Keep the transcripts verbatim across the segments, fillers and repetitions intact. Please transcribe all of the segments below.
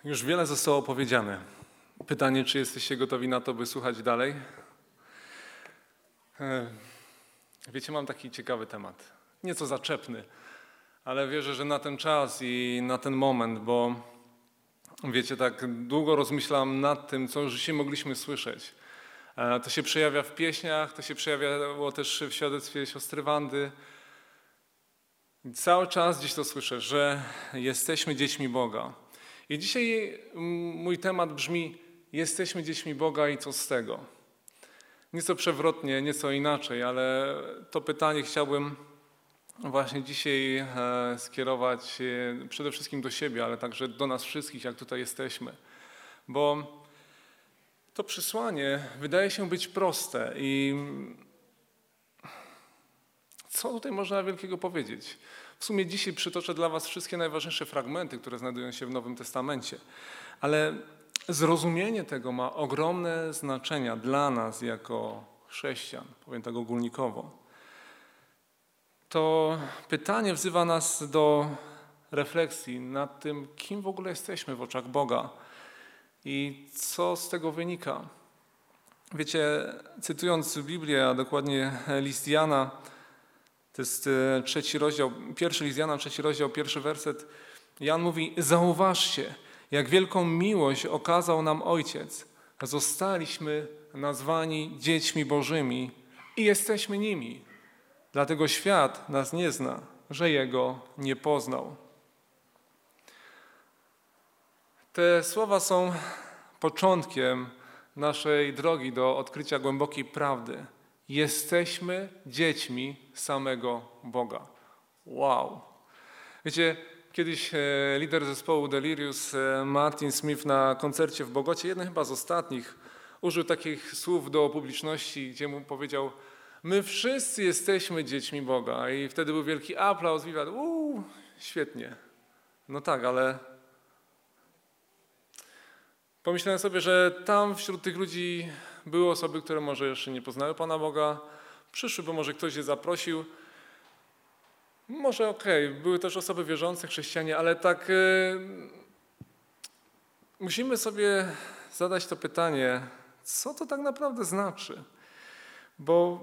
Już wiele zostało powiedziane. Pytanie, czy jesteście gotowi na to, by słuchać dalej? Wiecie, mam taki ciekawy temat. Nieco zaczepny, ale wierzę, że na ten czas i na ten moment, bo wiecie, tak długo rozmyślam nad tym, co już dzisiaj mogliśmy słyszeć. To się przejawia w pieśniach, to się przejawiało też w świadectwie siostry Wandy. Cały czas gdzieś to słyszę, że jesteśmy dziećmi Boga. I dzisiaj mój temat brzmi: jesteśmy dziećmi Boga i co z tego? Nieco przewrotnie, nieco inaczej, ale to pytanie chciałbym właśnie dzisiaj skierować przede wszystkim do siebie, ale także do nas wszystkich, jak tutaj jesteśmy. Bo to przesłanie wydaje się być proste i co tutaj można wielkiego powiedzieć? W sumie dzisiaj przytoczę dla was wszystkie najważniejsze fragmenty, które znajdują się w Nowym Testamencie. Ale zrozumienie tego ma ogromne znaczenie dla nas jako chrześcijan, powiem tak ogólnikowo. To pytanie wzywa nas do refleksji nad tym, kim w ogóle jesteśmy w oczach Boga i co z tego wynika. Wiecie, cytując Biblię, a dokładnie list Jana, to jest trzeci rozdział, pierwszy list Jana, trzeci rozdział, pierwszy werset. Jan mówi: zauważcie, jak wielką miłość okazał nam Ojciec. Zostaliśmy nazwani dziećmi Bożymi i jesteśmy nimi. Dlatego świat nas nie zna, że Jego nie poznał. Te słowa są początkiem naszej drogi do odkrycia głębokiej prawdy. Jesteśmy dziećmi samego Boga. Wow! Wiecie, kiedyś lider zespołu Delirious, Martin Smith, na koncercie w Bogocie, jeden chyba z ostatnich, użył takich słów do publiczności, gdzie mu powiedział: my wszyscy jesteśmy dziećmi Boga. I wtedy był wielki aplauz, wiwat. Uuu, świetnie. No tak, ale pomyślałem sobie, że tam wśród tych ludzi były osoby, które może jeszcze nie poznały Pana Boga, przyszły, bo może ktoś je zaprosił. Może okej, okay, były też osoby wierzące, chrześcijanie, ale tak yy, musimy sobie zadać to pytanie, co to tak naprawdę znaczy? Bo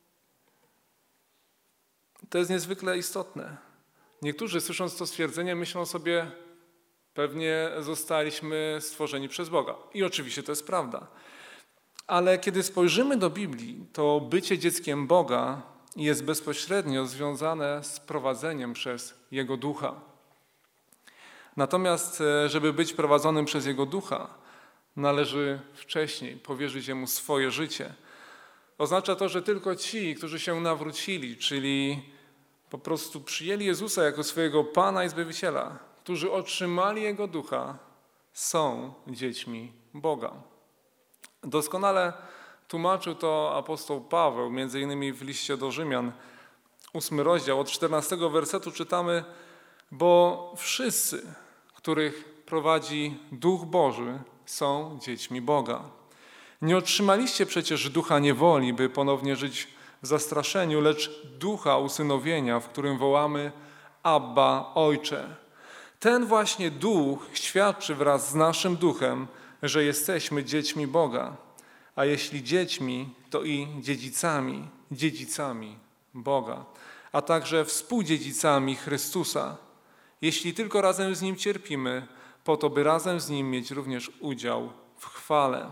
to jest niezwykle istotne. Niektórzy, słysząc to stwierdzenie, myślą sobie: pewnie zostaliśmy stworzeni przez Boga. I oczywiście to jest prawda. Ale kiedy spojrzymy do Biblii, to bycie dzieckiem Boga jest bezpośrednio związane z prowadzeniem przez Jego Ducha. Natomiast, żeby być prowadzonym przez Jego Ducha, należy wcześniej powierzyć Jemu swoje życie. Oznacza to, że tylko ci, którzy się nawrócili, czyli po prostu przyjęli Jezusa jako swojego Pana i Zbawiciela, którzy otrzymali Jego Ducha, są dziećmi Boga. Doskonale tłumaczył to apostoł Paweł, między innymi w liście do Rzymian, ósmy rozdział, od czternastego wersetu czytamy: bo wszyscy, których prowadzi Duch Boży, są dziećmi Boga. Nie otrzymaliście przecież ducha niewoli, by ponownie żyć w zastraszeniu, lecz ducha usynowienia, w którym wołamy: Abba, Ojcze. Ten właśnie duch świadczy wraz z naszym duchem, że jesteśmy dziećmi Boga. A jeśli dziećmi, to i dziedzicami, dziedzicami Boga, a także współdziedzicami Chrystusa, jeśli tylko razem z Nim cierpimy, po to, by razem z Nim mieć również udział w chwale.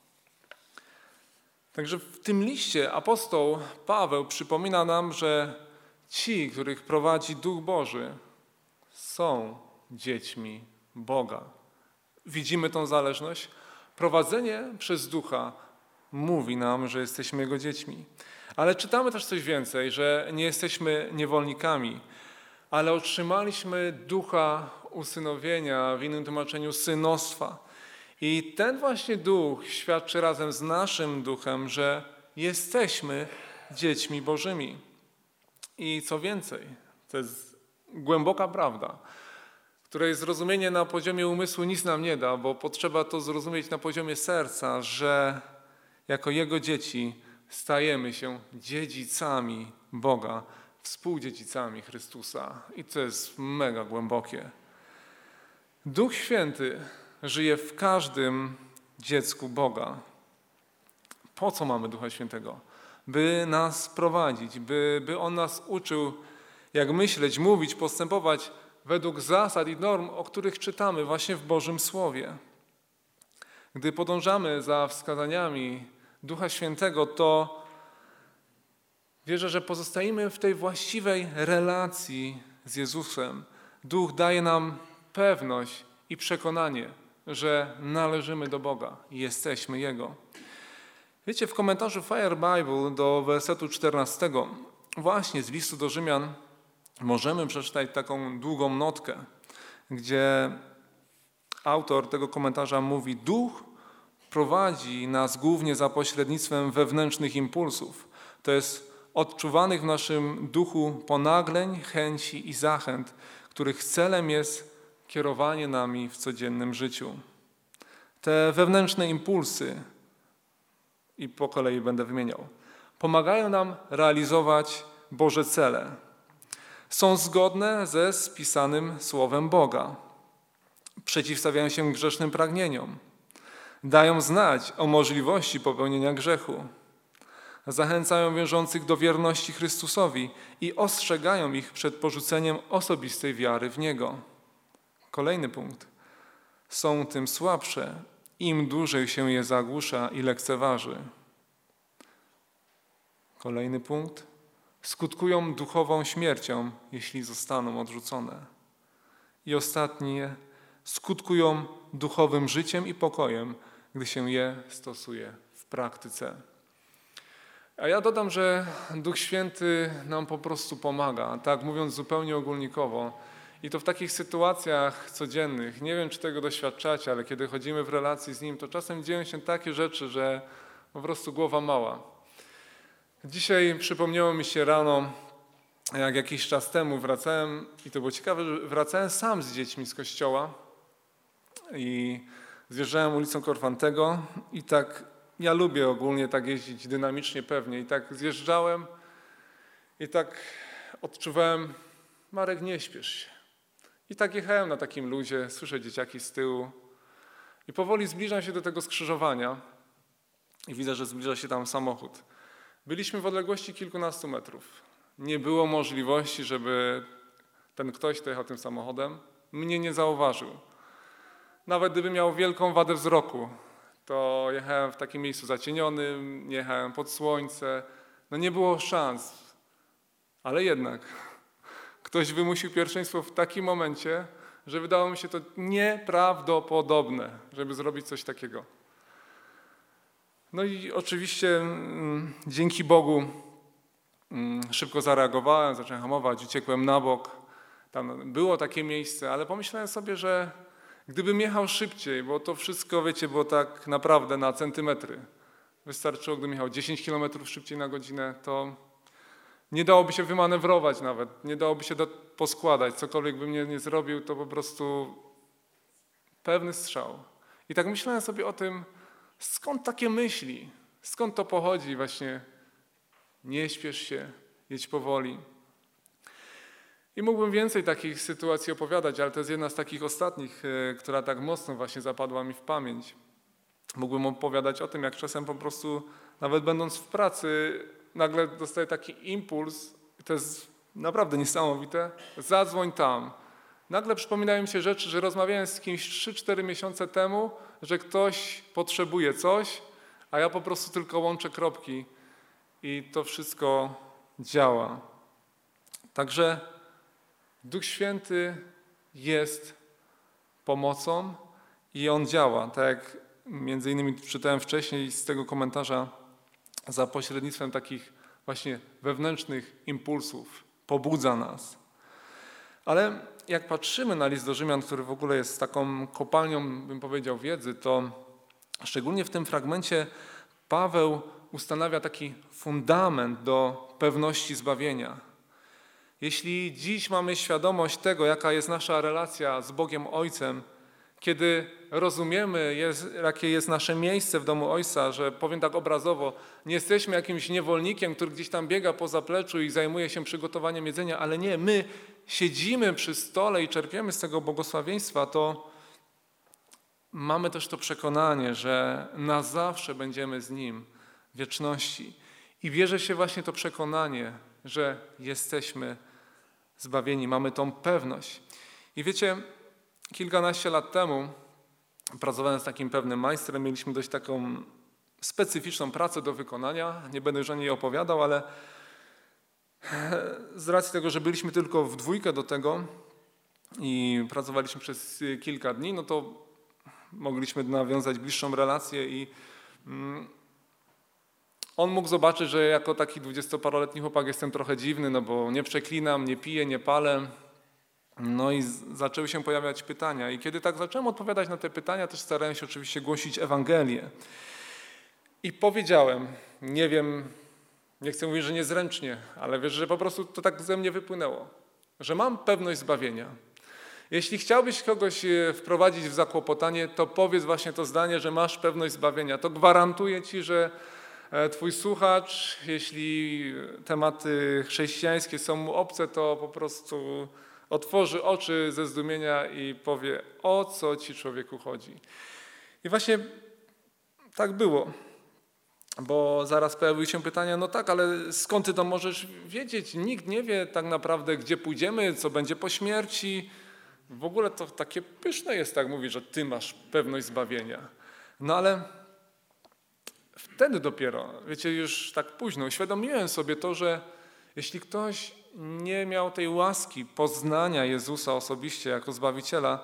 Także w tym liście apostoł Paweł przypomina nam, że ci, których prowadzi Duch Boży, są dziećmi Boga. Widzimy tą zależność? Prowadzenie przez Ducha mówi nam, że jesteśmy Jego dziećmi. Ale czytamy też coś więcej, że nie jesteśmy niewolnikami, ale otrzymaliśmy ducha usynowienia, w innym tłumaczeniu synostwa. I ten właśnie duch świadczy razem z naszym duchem, że jesteśmy dziećmi Bożymi. I co więcej, to jest głęboka prawda, której zrozumienie na poziomie umysłu nic nam nie da, bo potrzeba to zrozumieć na poziomie serca, że jako Jego dzieci stajemy się dziedzicami Boga, współdziedzicami Chrystusa. I to jest mega głębokie. Duch Święty żyje w każdym dziecku Boga. Po co mamy Ducha Świętego? By nas prowadzić, by, by On nas uczył, jak myśleć, mówić, postępować według zasad i norm, o których czytamy właśnie w Bożym Słowie. Gdy podążamy za wskazaniami Ducha Świętego, to wierzę, że pozostajemy w tej właściwej relacji z Jezusem. Duch daje nam pewność i przekonanie, że należymy do Boga i jesteśmy Jego. Wiecie, w komentarzu Fire Bible do wersetu czternastego, właśnie z listu do Rzymian, możemy przeczytać taką długą notkę, gdzie autor tego komentarza mówi: Duch prowadzi nas głównie za pośrednictwem wewnętrznych impulsów, to jest odczuwanych w naszym duchu ponagleń, chęci i zachęt, których celem jest kierowanie nami w codziennym życiu. Te wewnętrzne impulsy, i po kolei będę wymieniał, pomagają nam realizować Boże cele. Są zgodne ze spisanym Słowem Boga. Przeciwstawiają się grzesznym pragnieniom. Dają znać o możliwości popełnienia grzechu. Zachęcają wierzących do wierności Chrystusowi i ostrzegają ich przed porzuceniem osobistej wiary w Niego. Kolejny punkt. Są tym słabsze, im dłużej się je zagłusza i lekceważy. Kolejny punkt. Skutkują duchową śmiercią, jeśli zostaną odrzucone. I ostatnie. Skutkują duchowym życiem i pokojem, gdy się je stosuje w praktyce. A ja dodam, że Duch Święty nam po prostu pomaga, tak mówiąc zupełnie ogólnikowo. I to w takich sytuacjach codziennych. Nie wiem, czy tego doświadczacie, ale kiedy chodzimy w relacji z Nim, to czasem dzieją się takie rzeczy, że po prostu głowa mała. Dzisiaj przypomniało mi się rano, jak jakiś czas temu wracałem, i to było ciekawe, że wracałem sam z dziećmi z kościoła i zjeżdżałem ulicą Korfantego i tak, ja lubię ogólnie tak jeździć dynamicznie, pewnie, i tak zjeżdżałem i tak odczuwałem: Marek, nie śpiesz się. I tak jechałem na takim luzie, słyszę dzieciaki z tyłu i powoli zbliżam się do tego skrzyżowania i widzę, że zbliża się tam samochód. Byliśmy w odległości kilkunastu metrów. Nie było możliwości, żeby ten ktoś, kto jechał tym samochodem, mnie nie zauważył. Nawet gdyby miał wielką wadę wzroku, to jechałem w takim miejscu zacienionym, jechałem pod słońce. No nie było szans, ale jednak ktoś wymusił pierwszeństwo w takim momencie, że wydało mi się to nieprawdopodobne, żeby zrobić coś takiego. No i oczywiście mm, dzięki Bogu mm, szybko zareagowałem, zacząłem hamować, uciekłem na bok. Tam było takie miejsce, ale pomyślałem sobie, że gdybym jechał szybciej, bo to wszystko, wiecie, było tak naprawdę na centymetry. Wystarczyło, gdybym jechał dziesięć kilometrów szybciej na godzinę, to nie dałoby się wymanewrować nawet, nie dałoby się do, poskładać. Cokolwiek bym nie, nie zrobił, to po prostu pewny strzał. I tak myślałem sobie o tym, skąd takie myśli, skąd to pochodzi właśnie: nie śpiesz się, jedź powoli. I mógłbym więcej takich sytuacji opowiadać, ale to jest jedna z takich ostatnich, która tak mocno właśnie zapadła mi w pamięć. Mógłbym opowiadać o tym, jak czasem po prostu, nawet będąc w pracy, nagle dostaję taki impuls, to jest naprawdę niesamowite: zadzwoń tam. Nagle przypominają mi się rzeczy, że rozmawiałem z kimś trzy cztery miesiące temu, że ktoś potrzebuje coś, a ja po prostu tylko łączę kropki i to wszystko działa. Także Duch Święty jest pomocą i On działa. Tak jak między innymi czytałem wcześniej z tego komentarza, za pośrednictwem takich właśnie wewnętrznych impulsów pobudza nas. Ale jak patrzymy na list do Rzymian, który w ogóle jest taką kopalnią, bym powiedział, wiedzy, to szczególnie w tym fragmencie Paweł ustanawia taki fundament do pewności zbawienia. Jeśli dziś mamy świadomość tego, jaka jest nasza relacja z Bogiem Ojcem, kiedy rozumiemy, jest, jakie jest nasze miejsce w domu Ojca, że powiem tak obrazowo, nie jesteśmy jakimś niewolnikiem, który gdzieś tam biega po zapleczu i zajmuje się przygotowaniem jedzenia, ale nie, my siedzimy przy stole i czerpiemy z tego błogosławieństwa, to mamy też to przekonanie, że na zawsze będziemy z Nim w wieczności. I bierze się właśnie to przekonanie, że jesteśmy zbawieni, mamy tą pewność. I wiecie, kilkanaście lat temu pracowałem z takim pewnym majstrem, mieliśmy dość taką specyficzną pracę do wykonania, nie będę już o niej opowiadał, ale z racji tego, że byliśmy tylko w dwójkę do tego i pracowaliśmy przez kilka dni, no to mogliśmy nawiązać bliższą relację i on mógł zobaczyć, że jako taki dwudziestoparoletni chłopak jestem trochę dziwny, no bo nie przeklinam, nie piję, nie palę. No i zaczęły się pojawiać pytania. I kiedy tak zacząłem odpowiadać na te pytania, też starałem się oczywiście głosić Ewangelię. I powiedziałem, nie wiem, nie chcę mówić, że niezręcznie, ale wiesz, że po prostu to tak ze mnie wypłynęło, że mam pewność zbawienia. Jeśli chciałbyś kogoś wprowadzić w zakłopotanie, to powiedz właśnie to zdanie, że masz pewność zbawienia. To gwarantuje ci, że twój słuchacz, jeśli tematy chrześcijańskie są mu obce, to po prostu otworzy oczy ze zdumienia i powie, o co ci człowieku chodzi. I właśnie tak było, bo zaraz pojawiły się pytania, no tak, ale skąd ty to możesz wiedzieć? Nikt nie wie tak naprawdę, gdzie pójdziemy, co będzie po śmierci. W ogóle to takie pyszne jest tak mówić, że ty masz pewność zbawienia. No ale wtedy dopiero, wiecie, już tak późno uświadomiłem sobie to, że jeśli ktoś nie miał tej łaski poznania Jezusa osobiście jako Zbawiciela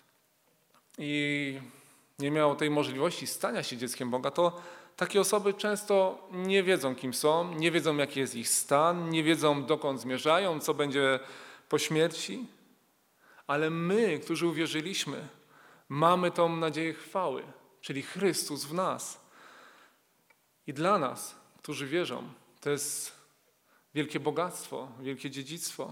i nie miał tej możliwości stania się dzieckiem Boga, to takie osoby często nie wiedzą, kim są, nie wiedzą, jaki jest ich stan, nie wiedzą, dokąd zmierzają, co będzie po śmierci. Ale my, którzy uwierzyliśmy, mamy tą nadzieję chwały, czyli Chrystus w nas. I dla nas, którzy wierzą, to jest wielkie bogactwo, wielkie dziedzictwo.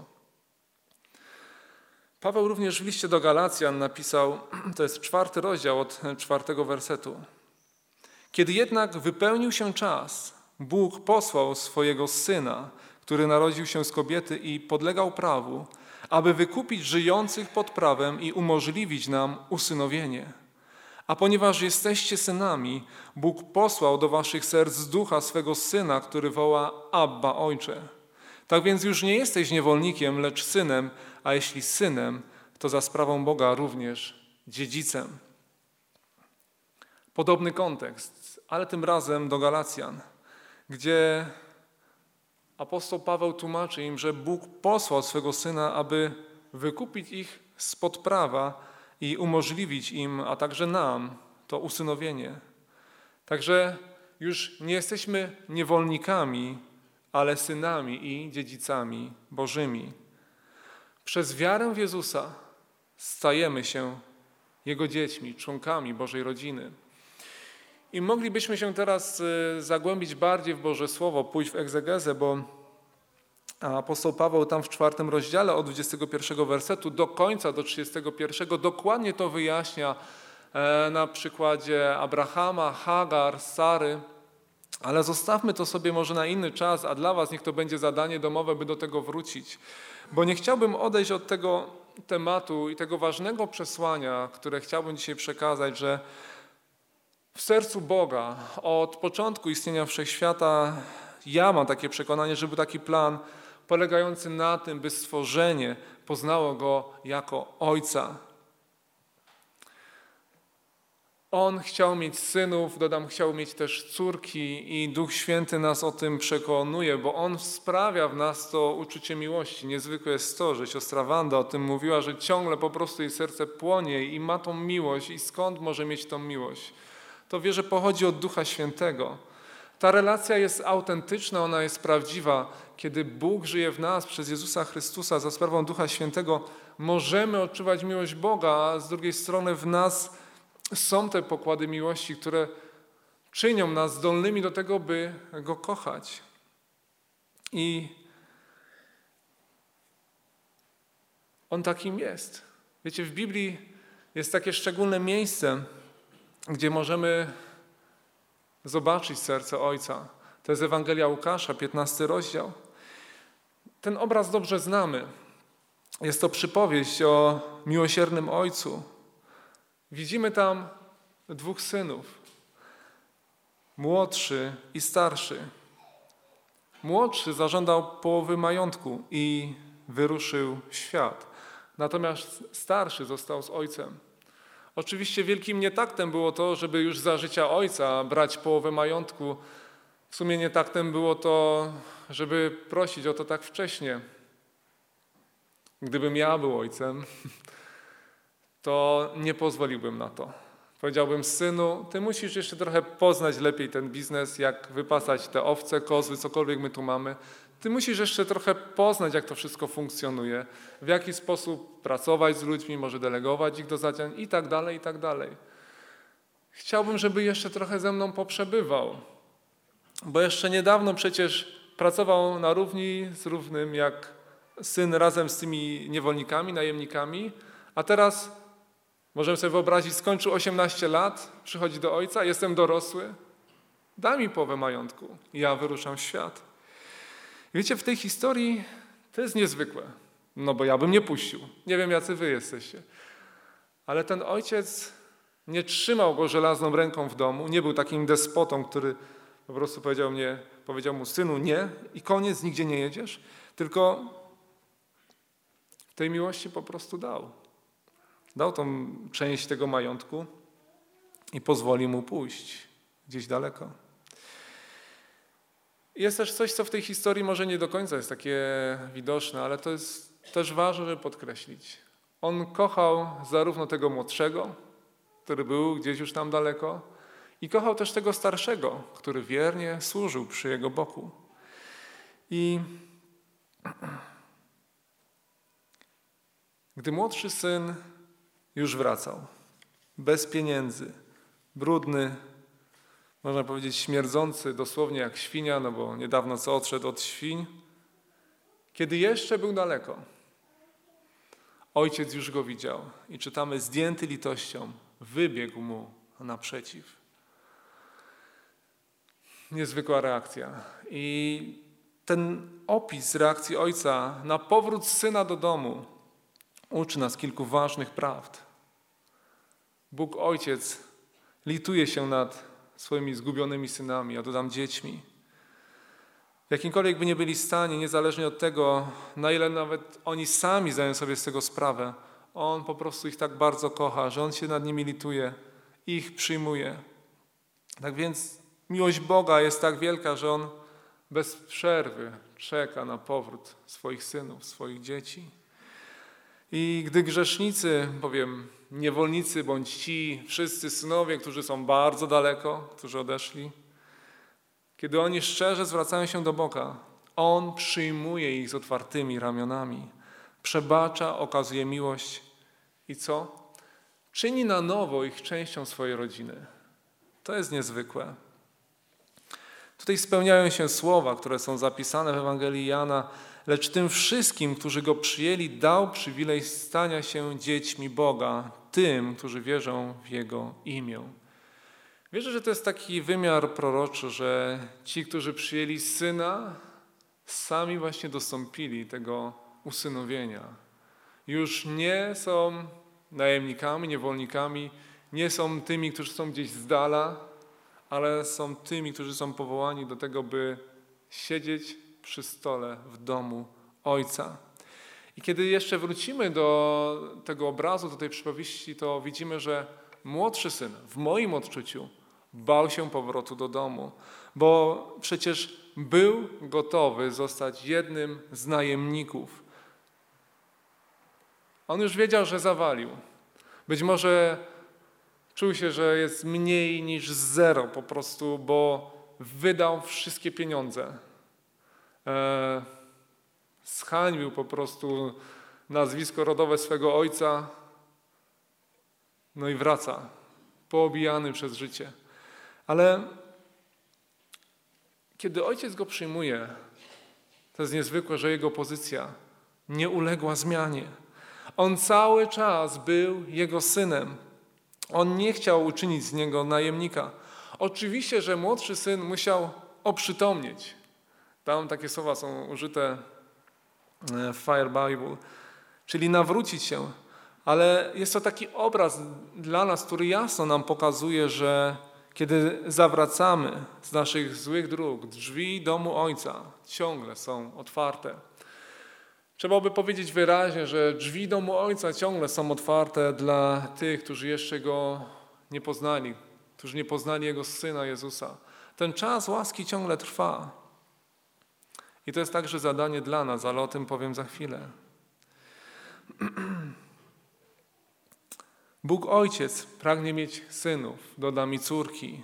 Paweł również w liście do Galacjan napisał, to jest czwarty rozdział od czwartego wersetu. Kiedy jednak wypełnił się czas, Bóg posłał swojego Syna, który narodził się z kobiety i podlegał prawu, aby wykupić żyjących pod prawem i umożliwić nam usynowienie. A ponieważ jesteście synami, Bóg posłał do waszych serc ducha swego Syna, który woła Abba, Ojcze. Tak więc już nie jesteś niewolnikiem, lecz synem, a jeśli synem, to za sprawą Boga również dziedzicem. Podobny kontekst, ale tym razem do Galacjan, gdzie apostoł Paweł tłumaczy im, że Bóg posłał swego Syna, aby wykupić ich spod prawa i umożliwić im, a także nam, to usynowienie. Także już nie jesteśmy niewolnikami, ale synami i dziedzicami Bożymi. Przez wiarę w Jezusa stajemy się Jego dziećmi, członkami Bożej rodziny. I moglibyśmy się teraz zagłębić bardziej w Boże Słowo, pójść w egzegezę, bo apostoł Paweł tam w czwartym rozdziale od dwudziestego pierwszego wersetu do końca, do trzydziestego pierwszego dokładnie to wyjaśnia na przykładzie Abrahama, Hagar, Sary. Ale zostawmy to sobie może na inny czas, a dla was niech to będzie zadanie domowe, by do tego wrócić. Bo nie chciałbym odejść od tego tematu i tego ważnego przesłania, które chciałbym dzisiaj przekazać, że w sercu Boga od początku istnienia wszechświata ja mam takie przekonanie, że był taki plan polegający na tym, by stworzenie poznało Go jako Ojca. On chciał mieć synów, dodam, chciał mieć też córki i Duch Święty nas o tym przekonuje, bo On sprawia w nas to uczucie miłości. Niezwykłe jest to, że siostra Wanda o tym mówiła, że ciągle po prostu jej serce płonie i ma tą miłość. I skąd może mieć tą miłość? To wie, że pochodzi od Ducha Świętego. Ta relacja jest autentyczna, ona jest prawdziwa. Kiedy Bóg żyje w nas przez Jezusa Chrystusa za sprawą Ducha Świętego, możemy odczuwać miłość Boga, a z drugiej strony w nas są te pokłady miłości, które czynią nas zdolnymi do tego, by Go kochać. I On takim jest. Wiecie, w Biblii jest takie szczególne miejsce, gdzie możemy zobaczyć serce Ojca. To jest Ewangelia Łukasza, piętnasty rozdział. Ten obraz dobrze znamy. Jest to przypowieść o miłosiernym Ojcu. Widzimy tam dwóch synów, młodszy i starszy. Młodszy zażądał połowy majątku i wyruszył w świat. Natomiast starszy został z ojcem. Oczywiście wielkim nietaktem było to, żeby już za życia ojca brać połowę majątku. W sumie nietaktem było to, żeby prosić o to tak wcześnie. Gdybym ja był ojcem, to nie pozwoliłbym na to. Powiedziałbym: synu, ty musisz jeszcze trochę poznać lepiej ten biznes, jak wypasać te owce, kozły, cokolwiek my tu mamy. Ty musisz jeszcze trochę poznać, jak to wszystko funkcjonuje, w jaki sposób pracować z ludźmi, może delegować ich do zadań i tak dalej, i tak dalej. Chciałbym, żeby jeszcze trochę ze mną poprzebywał, bo jeszcze niedawno przecież pracował na równi z równym jak syn razem z tymi niewolnikami, najemnikami, a teraz możemy sobie wyobrazić, skończył osiemnaście lat, przychodzi do ojca: jestem dorosły, daj mi połowę majątku, ja wyruszam w świat. Wiecie, w tej historii to jest niezwykłe, no bo ja bym nie puścił. Nie wiem, jacy wy jesteście. Ale ten ojciec nie trzymał go żelazną ręką w domu, nie był takim despotą, który po prostu powiedział, mnie, powiedział mu: synu, nie i koniec, nigdzie nie jedziesz, tylko w tej miłości po prostu dał. Dał tą część tego majątku i pozwoli mu pójść gdzieś daleko. Jest też coś, co w tej historii może nie do końca jest takie widoczne, ale to jest też ważne, żeby podkreślić. On kochał zarówno tego młodszego, który był gdzieś już tam daleko, i kochał też tego starszego, który wiernie służył przy jego boku. I gdy młodszy syn już wracał, bez pieniędzy, brudny, można powiedzieć śmierdzący, dosłownie jak świnia, no bo niedawno co odszedł od świń. Kiedy jeszcze był daleko, ojciec już go widział i czytamy: zdjęty litością, wybiegł mu naprzeciw. Niezwykła reakcja. I ten opis reakcji ojca na powrót syna do domu uczy nas kilku ważnych prawd. Bóg Ojciec lituje się nad swoimi zgubionymi synami, a dodam dziećmi. W jakimkolwiek by nie byli w stanie, niezależnie od tego, na ile nawet oni sami zdają sobie z tego sprawę, On po prostu ich tak bardzo kocha, że On się nad nimi lituje i ich przyjmuje. Tak więc miłość Boga jest tak wielka, że On bez przerwy czeka na powrót swoich synów, swoich dzieci. I gdy grzesznicy, powiem niewolnicy, bądź ci wszyscy synowie, którzy są bardzo daleko, którzy odeszli, kiedy oni szczerze zwracają się do Boga, On przyjmuje ich z otwartymi ramionami, przebacza, okazuje miłość i co? Czyni na nowo ich częścią swojej rodziny. To jest niezwykłe. Tutaj spełniają się słowa, które są zapisane w Ewangelii Jana: lecz tym wszystkim, którzy Go przyjęli, dał przywilej stania się dziećmi Boga, tym, którzy wierzą w Jego imię. Wierzę, że to jest taki wymiar proroczy, że ci, którzy przyjęli Syna, sami właśnie dostąpili tego usynowienia. Już nie są najemnikami, niewolnikami, nie są tymi, którzy są gdzieś z dala, ale są tymi, którzy są powołani do tego, by siedzieć przy stole w domu Ojca. I kiedy jeszcze wrócimy do tego obrazu, do tej przypowieści, to widzimy, że młodszy syn, w moim odczuciu, bał się powrotu do domu, bo przecież był gotowy zostać jednym z najemników. On już wiedział, że zawalił. Być może czuł się, że jest mniej niż zero po prostu, bo wydał wszystkie pieniądze. E, zhańbił po prostu nazwisko rodowe swego ojca, no i wraca, poobijany przez życie. Ale kiedy ojciec go przyjmuje, to jest niezwykłe, że jego pozycja nie uległa zmianie. On cały czas był jego synem. On nie chciał uczynić z niego najemnika. Oczywiście, że młodszy syn musiał oprzytomnieć. Tam takie słowa są użyte w Fire Bible, czyli nawrócić się. Ale jest to taki obraz dla nas, który jasno nam pokazuje, że kiedy zawracamy z naszych złych dróg, drzwi domu Ojca ciągle są otwarte. Trzeba by powiedzieć wyraźnie, że drzwi domu Ojca ciągle są otwarte dla tych, którzy jeszcze Go nie poznali, którzy nie poznali Jego Syna Jezusa. Ten czas łaski ciągle trwa. I to jest także zadanie dla nas, ale o tym powiem za chwilę. Bóg Ojciec pragnie mieć synów, doda mi córki.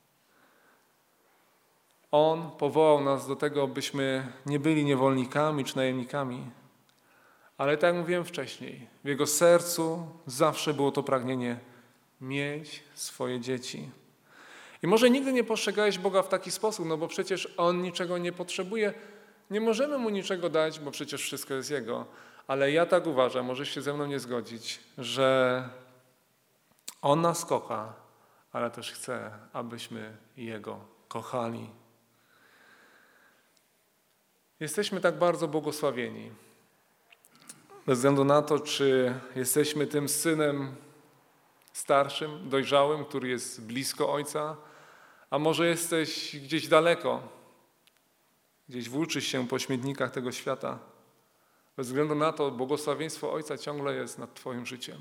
On powołał nas do tego, byśmy nie byli niewolnikami czy najemnikami. Ale tak jak mówiłem wcześniej, w Jego sercu zawsze było to pragnienie mieć swoje dzieci. I może nigdy nie postrzegałeś Boga w taki sposób, no bo przecież On niczego nie potrzebuje. Nie możemy Mu niczego dać, bo przecież wszystko jest Jego. Ale ja tak uważam, możesz się ze mną nie zgodzić, że On nas kocha, ale też chce, abyśmy Jego kochali. Jesteśmy tak bardzo błogosławieni. Bez względu na to, czy jesteśmy tym synem starszym, dojrzałym, który jest blisko Ojca, a może jesteś gdzieś daleko, gdzieś włóczysz się po śmietnikach tego świata. Bez względu na to, błogosławieństwo Ojca ciągle jest nad Twoim życiem.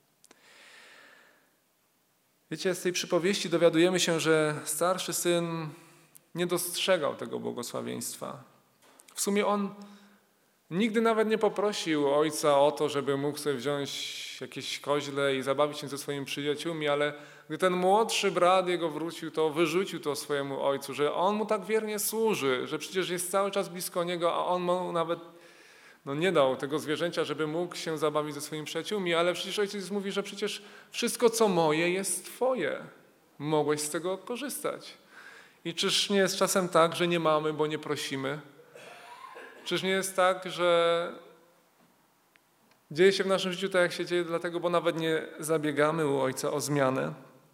Wiecie, z tej przypowieści dowiadujemy się, że starszy syn nie dostrzegał tego błogosławieństwa. W sumie on nigdy nawet nie poprosił ojca o to, żeby mógł sobie wziąć jakieś koźle i zabawić się ze swoimi przyjaciółmi, ale gdy ten młodszy brat jego wrócił, to wyrzucił to swojemu ojcu, że on mu tak wiernie służy, że przecież jest cały czas blisko niego, a on mu nawet no, nie dał tego zwierzęcia, żeby mógł się zabawić ze swoimi przyjaciółmi, ale przecież ojciec mówi, że przecież wszystko, co moje, jest twoje. Mogłeś z tego korzystać. I czyż nie jest czasem tak, że nie mamy, bo nie prosimy? Czyż nie jest tak, że dzieje się w naszym życiu tak, jak się dzieje, dlatego, bo nawet nie zabiegamy u Ojca o zmianę?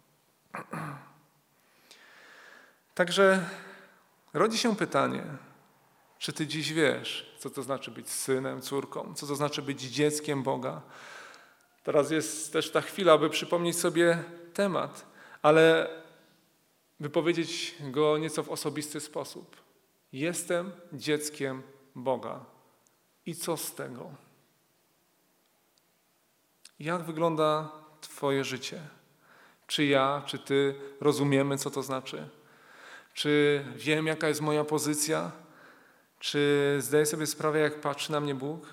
Także rodzi się pytanie, czy ty dziś wiesz, co to znaczy być synem, córką, co to znaczy być dzieckiem Boga? Teraz jest też ta chwila, by przypomnieć sobie temat, ale wypowiedzieć go nieco w osobisty sposób. Jestem dzieckiem Boga. I co z tego? Jak wygląda twoje życie? Czy ja, czy ty rozumiemy, co to znaczy? Czy wiem, jaka jest moja pozycja? Czy zdaję sobie sprawę, jak patrzy na mnie Bóg?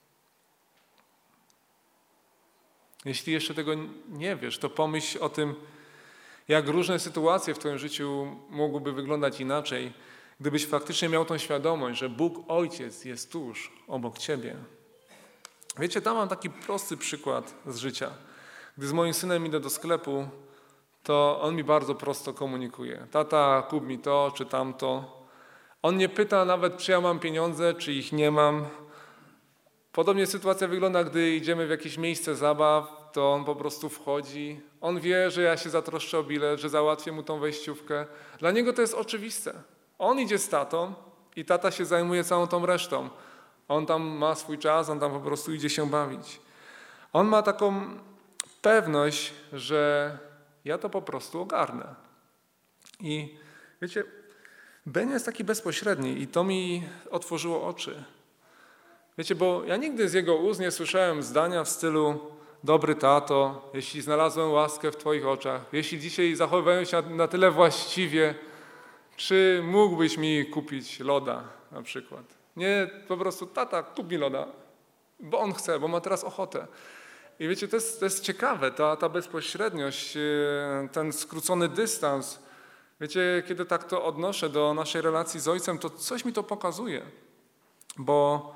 Jeśli jeszcze tego nie wiesz, to pomyśl o tym, jak różne sytuacje w twoim życiu mogłyby wyglądać inaczej, gdybyś faktycznie miał tą świadomość, że Bóg Ojciec jest tuż obok ciebie. Wiecie, tam mam taki prosty przykład z życia. Gdy z moim synem idę do sklepu, to on mi bardzo prosto komunikuje. Tata, kup mi to czy tamto. On nie pyta nawet, czy ja mam pieniądze, czy ich nie mam. Podobnie sytuacja wygląda, gdy idziemy w jakieś miejsce zabaw, to on po prostu wchodzi. On wie, że ja się zatroszczę o bilet, że załatwię mu tą wejściówkę. Dla niego to jest oczywiste. On idzie z tatą i tata się zajmuje całą tą resztą. On tam ma swój czas, on tam po prostu idzie się bawić. On ma taką pewność, że ja to po prostu ogarnę. I wiecie, Ben jest taki bezpośredni i to mi otworzyło oczy. Wiecie, bo ja nigdy z jego ust nie słyszałem zdania w stylu: dobry tato, jeśli znalazłem łaskę w twoich oczach, jeśli dzisiaj zachowywałem się na tyle właściwie, czy mógłbyś mi kupić loda na przykład? Nie, po prostu tata, kup mi loda, bo on chce, bo ma teraz ochotę. I wiecie, to jest, to jest ciekawe, ta, ta bezpośredniość, ten skrócony dystans. Wiecie, kiedy tak to odnoszę do naszej relacji z Ojcem, to coś mi to pokazuje, bo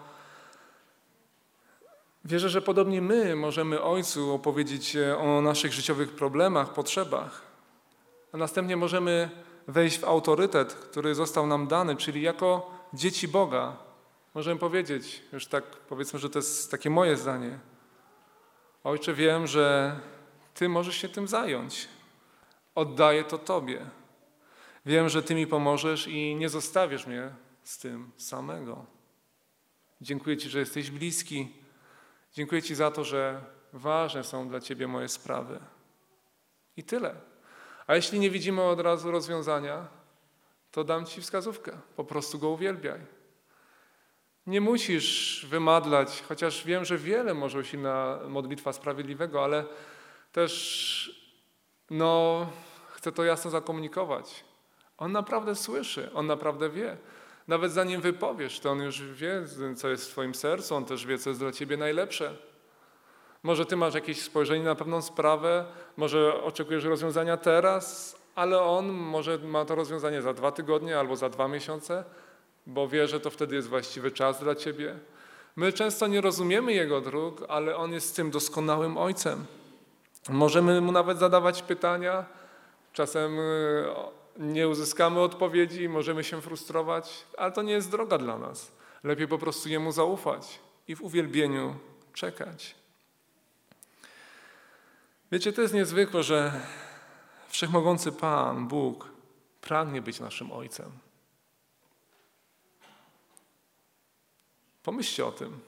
wierzę, że podobnie my możemy Ojcu opowiedzieć o naszych życiowych problemach, potrzebach, a następnie możemy wejść w autorytet, który został nam dany, czyli jako dzieci Boga. Możemy powiedzieć, już tak powiedzmy, że to jest takie moje zdanie: Ojcze, wiem, że Ty możesz się tym zająć. Oddaję to Tobie. Wiem, że Ty mi pomożesz i nie zostawisz mnie z tym samego. Dziękuję Ci, że jesteś bliski. Dziękuję Ci za to, że ważne są dla Ciebie moje sprawy. I tyle. A jeśli nie widzimy od razu rozwiązania, to dam Ci wskazówkę. Po prostu Go uwielbiaj. Nie musisz wymadlać, chociaż wiem, że wiele może usilna modlitwa sprawiedliwego, ale też no, chcę to jasno zakomunikować. On naprawdę słyszy, On naprawdę wie. Nawet zanim wypowiesz, to On już wie, co jest w Twoim sercu, On też wie, co jest dla Ciebie najlepsze. Może Ty masz jakieś spojrzenie na pewną sprawę, może oczekujesz rozwiązania teraz, ale On może ma to rozwiązanie za dwa tygodnie albo za dwa miesiące, bo wie, że to wtedy jest właściwy czas dla Ciebie. My często nie rozumiemy Jego dróg, ale On jest tym doskonałym Ojcem. Możemy Mu nawet zadawać pytania, czasem nie uzyskamy odpowiedzi, możemy się frustrować, ale to nie jest droga dla nas. Lepiej po prostu Jemu zaufać i w uwielbieniu czekać. Wiecie, to jest niezwykłe, że Wszechmogący Pan, Bóg, pragnie być naszym Ojcem. Pomyślcie o tym.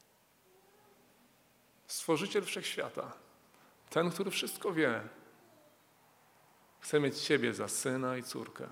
Stworzyciel Wszechświata, ten, który wszystko wie, chce mieć Ciebie za syna i córkę.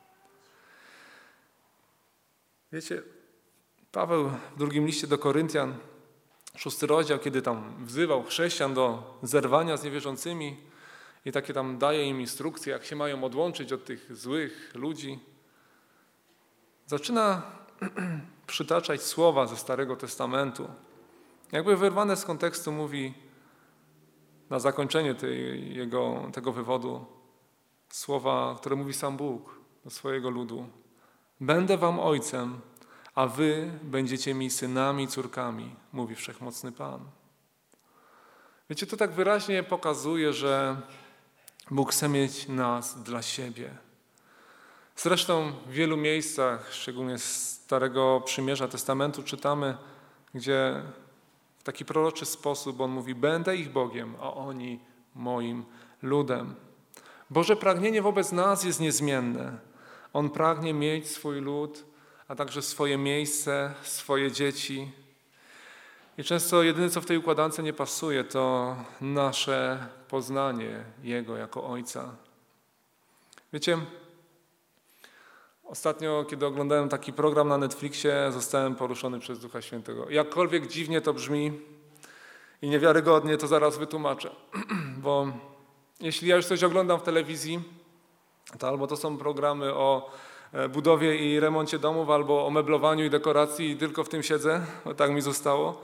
Wiecie, Paweł w drugim liście do Koryntian, szósty rozdział, kiedy tam wzywał chrześcijan do zerwania z niewierzącymi i takie tam daje im instrukcje, jak się mają odłączyć od tych złych ludzi, zaczyna przytaczać słowa ze Starego Testamentu. Jakby wyrwane z kontekstu mówi na zakończenie tej, jego, tego wywodu słowa, które mówi sam Bóg do swojego ludu. Będę wam ojcem, a wy będziecie mi synami i córkami, mówi Wszechmocny Pan. Wiecie, to tak wyraźnie pokazuje, że Bóg chce mieć nas dla siebie. Zresztą w wielu miejscach, szczególnie z Starego Przymierza Testamentu, czytamy, gdzie w taki proroczy sposób On mówi: będę ich Bogiem, a oni moim ludem. Boże pragnienie wobec nas jest niezmienne. On pragnie mieć swój lud, a także swoje miejsce, swoje dzieci. I często jedyne, co w tej układance nie pasuje, to nasze poznanie Jego jako Ojca. Wiecie, ostatnio, kiedy oglądałem taki program na Netflixie, zostałem poruszony przez Ducha Świętego. Jakkolwiek dziwnie to brzmi i niewiarygodnie, to zaraz wytłumaczę. Bo jeśli ja już coś oglądam w telewizji, to albo to są programy o budowie i remoncie domów, albo o meblowaniu i dekoracji i tylko w tym siedzę, bo tak mi zostało.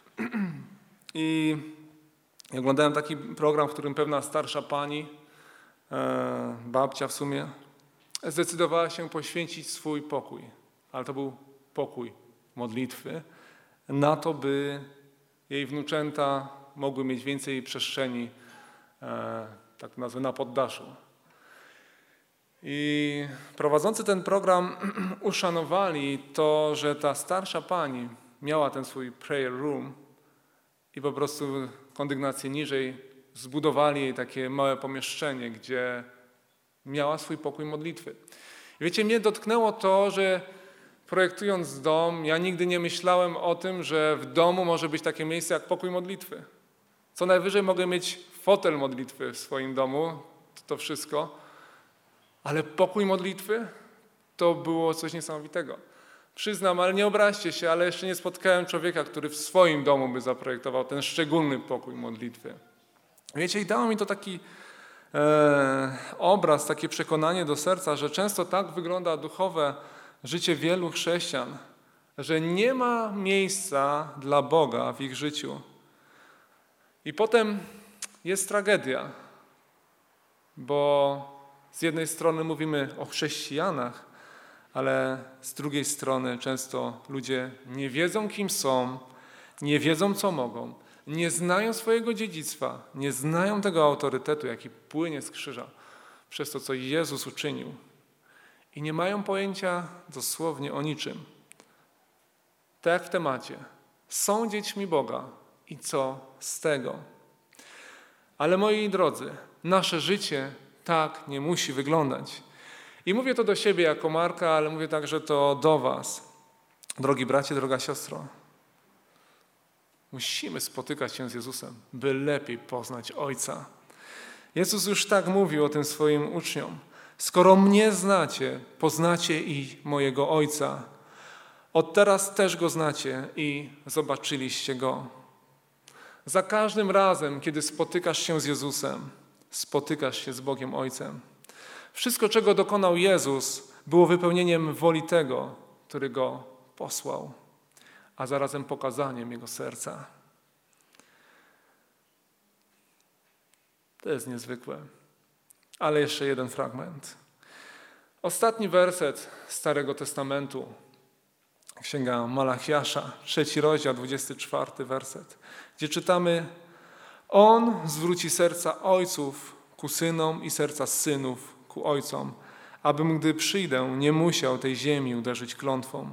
I oglądałem taki program, w którym pewna starsza pani, babcia w sumie, zdecydowała się poświęcić swój pokój, ale to był pokój modlitwy, na to, by jej wnuczęta mogły mieć więcej przestrzeni, tak to nazwę, na poddaszu. I prowadzący ten program uszanowali to, że ta starsza pani miała ten swój prayer room i po prostu kondygnację niżej zbudowali jej takie małe pomieszczenie, gdzie miała swój pokój modlitwy. I wiecie, mnie dotknęło to, że projektując dom, ja nigdy nie myślałem o tym, że w domu może być takie miejsce jak pokój modlitwy. Co najwyżej mogę mieć fotel modlitwy w swoim domu, to, to wszystko, ale pokój modlitwy to było coś niesamowitego. Przyznam, ale nie obraźcie się, ale jeszcze nie spotkałem człowieka, który w swoim domu by zaprojektował ten szczególny pokój modlitwy. Wiecie, i dało mi to taki e, obraz, takie przekonanie do serca, że często tak wygląda duchowe życie wielu chrześcijan, że nie ma miejsca dla Boga w ich życiu. I potem jest tragedia, bo z jednej strony mówimy o chrześcijanach, ale z drugiej strony często ludzie nie wiedzą, kim są, nie wiedzą, co mogą, nie znają swojego dziedzictwa, nie znają tego autorytetu, jaki płynie z krzyża przez to, co Jezus uczynił. I nie mają pojęcia dosłownie o niczym. Tak jak w temacie. Są dziećmi Boga i co z tego? Ale moi drodzy, nasze życie tak nie musi wyglądać. I mówię to do siebie jako Marka, ale mówię także to do was. Drogi bracie, droga siostro. Musimy spotykać się z Jezusem, by lepiej poznać Ojca. Jezus już tak mówił o tym swoim uczniom. Skoro mnie znacie, poznacie i mojego Ojca. Od teraz też Go znacie i zobaczyliście Go. Za każdym razem, kiedy spotykasz się z Jezusem, spotykasz się z Bogiem Ojcem. Wszystko, czego dokonał Jezus, było wypełnieniem woli tego, który Go posłał, a zarazem pokazaniem Jego serca. To jest niezwykłe. Ale jeszcze jeden fragment. Ostatni werset Starego Testamentu, Księga Malachiasza, trzeci rozdział, dwudziesty czwarty werset, gdzie czytamy: On zwróci serca ojców ku synom i serca synów ku ojcom, abym, gdy przyjdę, nie musiał tej ziemi uderzyć klątwą.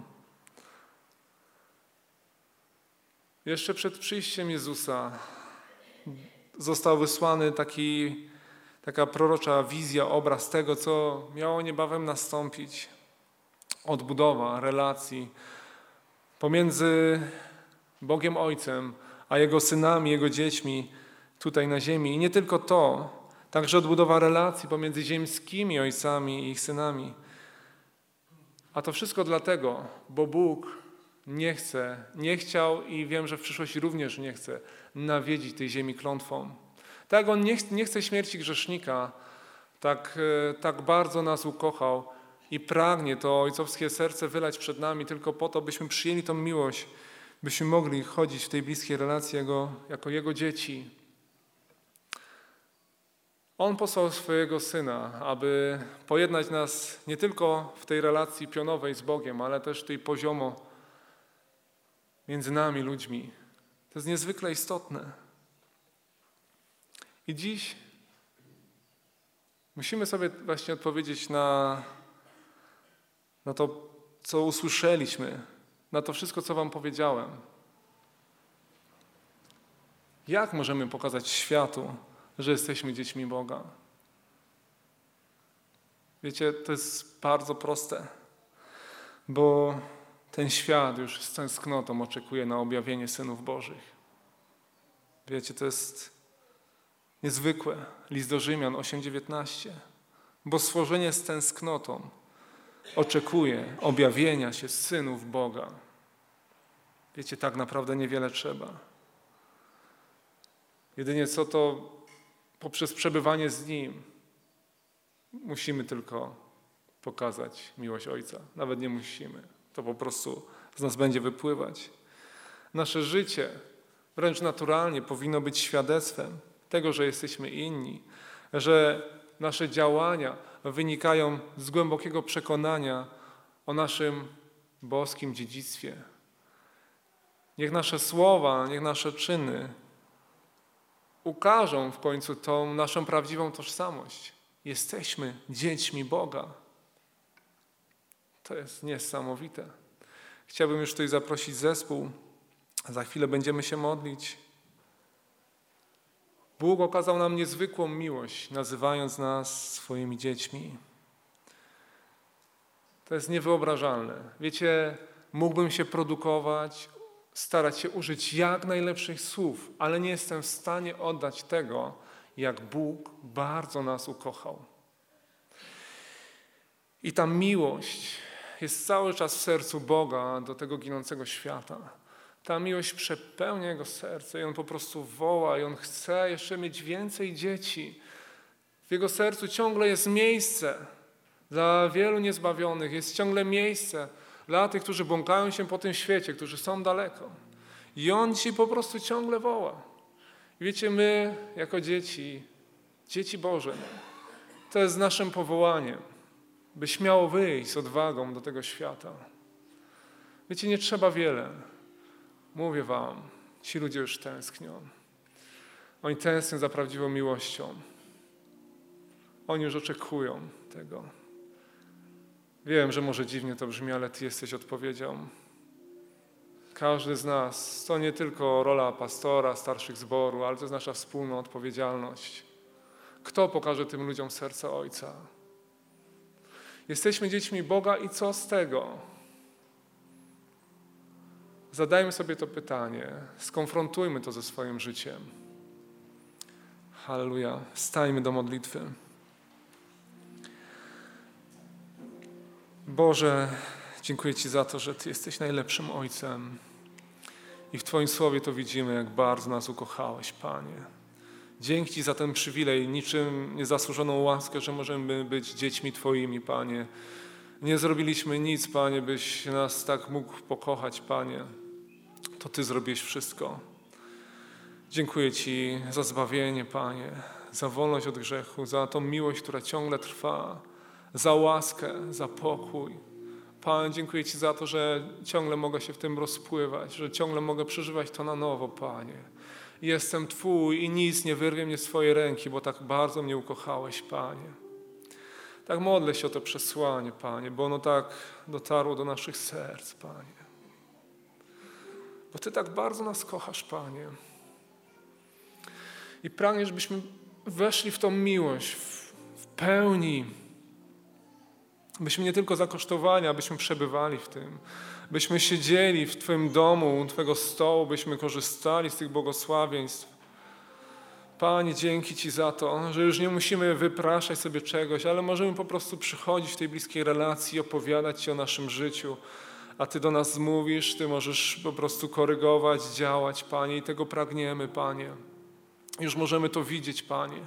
Jeszcze przed przyjściem Jezusa został wysłany taki, taka prorocza wizja, obraz tego, co miało niebawem nastąpić. Odbudowa relacji pomiędzy Bogiem Ojcem a Jego synami, Jego dziećmi tutaj na ziemi. I nie tylko to, także odbudowa relacji pomiędzy ziemskimi ojcami i ich synami. A to wszystko dlatego, bo Bóg nie chce, nie chciał i wiem, że w przyszłości również nie chce nawiedzić tej ziemi klątwą. Tak, On nie, nie chce śmierci grzesznika, tak, tak bardzo nas ukochał i pragnie to ojcowskie serce wylać przed nami tylko po to, byśmy przyjęli tą miłość, byśmy mogli chodzić w tej bliskiej relacji Jego, jako Jego dzieci. On posłał swojego Syna, aby pojednać nas nie tylko w tej relacji pionowej z Bogiem, ale też tej poziomo między nami, ludźmi. To jest niezwykle istotne. I dziś musimy sobie właśnie odpowiedzieć na, na to, co usłyszeliśmy, na to wszystko, co wam powiedziałem. Jak możemy pokazać światu, że jesteśmy dziećmi Boga? Wiecie, to jest bardzo proste, bo ten świat już z tęsknotą oczekuje na objawienie synów Bożych. Wiecie, to jest niezwykłe. List do Rzymian osiem dziewiętnaście. Bo stworzenie z tęsknotą oczekuje objawienia się synów Boga. Wiecie, tak naprawdę niewiele trzeba. Jedynie co to poprzez przebywanie z Nim musimy tylko pokazać miłość Ojca. Nawet nie musimy. To po prostu z nas będzie wypływać. Nasze życie wręcz naturalnie powinno być świadectwem tego, że jesteśmy inni, że nasze działania wynikają z głębokiego przekonania o naszym boskim dziedzictwie. Niech nasze słowa, niech nasze czyny ukażą w końcu tą naszą prawdziwą tożsamość. Jesteśmy dziećmi Boga. To jest niesamowite. Chciałbym już tutaj zaprosić zespół. Za chwilę będziemy się modlić. Bóg okazał nam niezwykłą miłość, nazywając nas swoimi dziećmi. To jest niewyobrażalne. Wiecie, mógłbym się produkować, starać się użyć jak najlepszych słów, ale nie jestem w stanie oddać tego, jak Bóg bardzo nas ukochał. I ta miłość jest cały czas w sercu Boga do tego ginącego świata. Ta miłość przepełnia Jego serce i On po prostu woła i On chce jeszcze mieć więcej dzieci. W Jego sercu ciągle jest miejsce dla wielu niezbawionych, jest ciągle miejsce dla tych, którzy błąkają się po tym świecie, którzy są daleko. I On ci po prostu ciągle woła. I wiecie, my jako dzieci, dzieci Boże, to jest naszym powołaniem, by śmiało wyjść z odwagą do tego świata. Wiecie, nie trzeba wiele. Mówię wam, ci ludzie już tęsknią. Oni tęsknią za prawdziwą miłością. Oni już oczekują tego. Wiem, że może dziwnie to brzmi, ale Ty jesteś odpowiedzią. Każdy z nas, to nie tylko rola pastora, starszych zboru, ale to jest nasza wspólna odpowiedzialność. Kto pokaże tym ludziom serce Ojca? Jesteśmy dziećmi Boga i co z tego? Zadajmy sobie to pytanie, skonfrontujmy to ze swoim życiem. Halleluja. Stajmy do modlitwy. Boże, dziękuję Ci za to, że Ty jesteś najlepszym Ojcem. I w Twoim Słowie to widzimy, jak bardzo nas ukochałeś, Panie. Dzięki Ci za ten przywilej, niczym niezasłużoną łaskę, że możemy być dziećmi Twoimi, Panie. Nie zrobiliśmy nic, Panie, byś nas tak mógł pokochać, Panie. To Ty zrobiłeś wszystko. Dziękuję Ci za zbawienie, Panie, za wolność od grzechu, za tą miłość, która ciągle trwa, za łaskę, za pokój. Panie, dziękuję Ci za to, że ciągle mogę się w tym rozpływać, że ciągle mogę przeżywać to na nowo, Panie. Jestem Twój i nic nie wyrwie mnie z Twojej ręki, bo tak bardzo mnie ukochałeś, Panie. Tak modlę się o to przesłanie, Panie, bo ono tak dotarło do naszych serc, Panie. Bo Ty tak bardzo nas kochasz, Panie. I pragniesz, żebyśmy weszli w tą miłość w, w pełni. Byśmy nie tylko zakosztowali, abyśmy przebywali w tym. Byśmy siedzieli w Twoim domu, u Twojego stołu, byśmy korzystali z tych błogosławieństw. Panie, dzięki Ci za to, że już nie musimy wypraszać sobie czegoś, ale możemy po prostu przychodzić w tej bliskiej relacji i opowiadać Ci o naszym życiu. A Ty do nas mówisz, Ty możesz po prostu korygować, działać, Panie, i tego pragniemy, Panie. Już możemy to widzieć, Panie.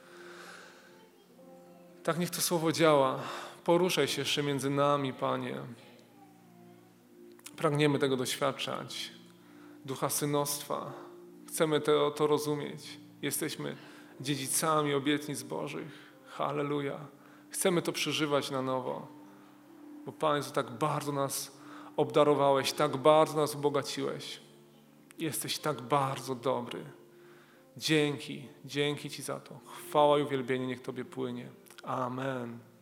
Tak niech to słowo działa. Poruszaj się jeszcze między nami, Panie. Pragniemy tego doświadczać. Ducha synostwa. Chcemy to, to rozumieć. Jesteśmy dziedzicami obietnic Bożych. Halleluja. Chcemy to przeżywać na nowo. Bo Panie, Ty tak bardzo nas obdarowałeś, tak bardzo nas ubogaciłeś. Jesteś tak bardzo dobry. Dzięki, dzięki Ci za to. Chwała i uwielbienie niech Tobie płynie. Amen.